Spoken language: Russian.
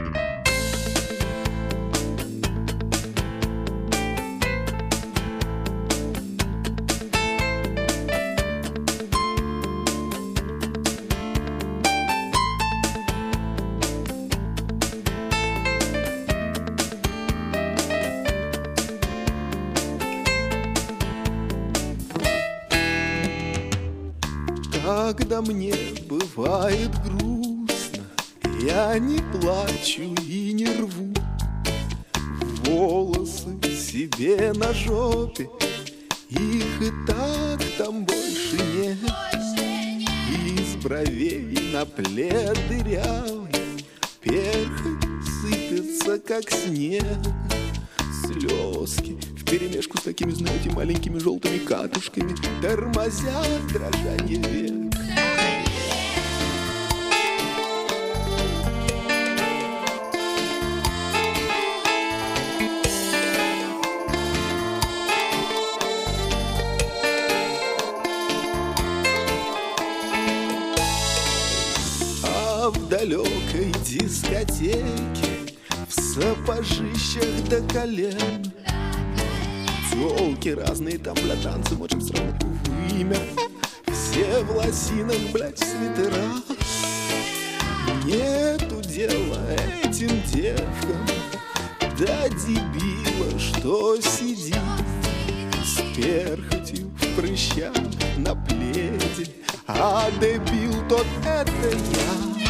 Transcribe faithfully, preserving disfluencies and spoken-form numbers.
Когда мне бывает грустно, я не плачу и не рву волосы себе на жопе, их и так там больше нет. Из бровей на плед дырявый перхоть сыпется, как снег. Слезки вперемешку с такими, знаете, маленькими желтыми катушками тормозят дрожанье век. А в далекой дискотеке в сапожищах до колен тёлки разные там для танца, мочим сразу вымя. Все в лосинах, блядь, в свитерах. Нету дела этим девкам до дебила, что сидит с перхотью в прыщах на пледе. А дебил тот — это я.